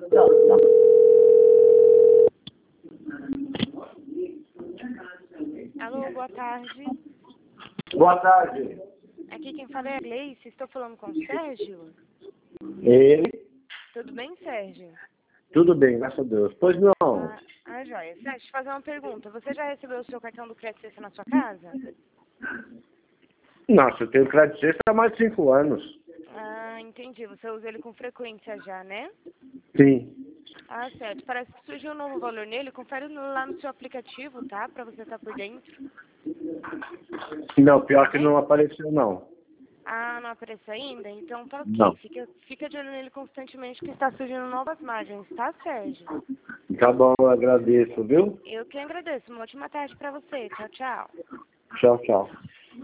Alô, boa tarde. Boa tarde. Aqui quem fala é a Gleice. Estou falando com o Sérgio. Ele? Tudo bem, Sérgio? Tudo bem, graças a Deus. Pois não. Joia. Sérgio, deixa eu fazer uma pergunta. Você já recebeu o seu cartão do crédito Sexta na sua casa? Nossa, eu tenho crédito sexta há mais de 5 anos. Entendi. Você usa ele com frequência já, né? Sim. Certo. Parece que surgiu um novo valor nele. Confere lá no seu aplicativo, tá? Pra você estar por dentro. Não, pior que não apareceu, não. Não apareceu ainda? Então tá ok. Não. Fica de olho nele constantemente que está surgindo novas margens, tá, Sérgio? Tá bom, eu agradeço, viu? Eu que agradeço. Uma ótima tarde pra você. Tchau, tchau. Tchau, tchau.